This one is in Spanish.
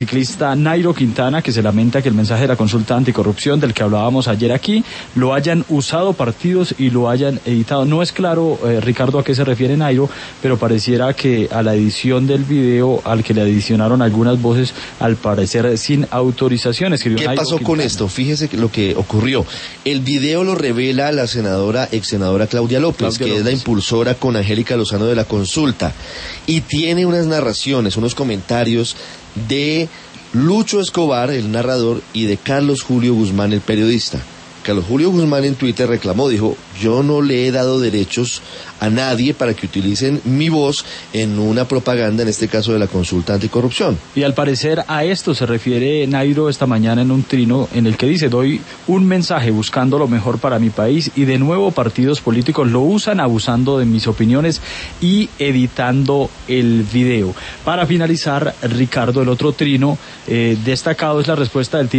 Ciclista Nairo Quintana, que se lamenta que el mensaje de la consulta anticorrupción del que hablábamos ayer aquí lo hayan usado partidos y lo hayan editado. No es claro, Ricardo, a qué se refiere Nairo, pero pareciera que a la edición del video, al que le adicionaron algunas voces, al parecer sin autorización. Escribió ¿Qué Nairo pasó Quintana. con esto? Fíjese lo que ocurrió. El video lo revela la ex senadora Claudia López, que es la impulsora con Angélica Lozano de la consulta, y tiene unas narraciones, unos comentarios de Lucho Escobar, el narrador, y de Carlos Julio Guzmán, el periodista. Carlos Julio Guzmán en Twitter reclamó, dijo: yo no le he dado derechos a nadie para que utilicen mi voz en una propaganda, en este caso de la consulta anticorrupción. Y al parecer a esto se refiere Nairo esta mañana en un trino en el que dice: doy un mensaje buscando lo mejor para mi país, y de nuevo partidos políticos lo usan abusando de mis opiniones y editando el video. Para finalizar, Ricardo, el otro trino destacado es la respuesta del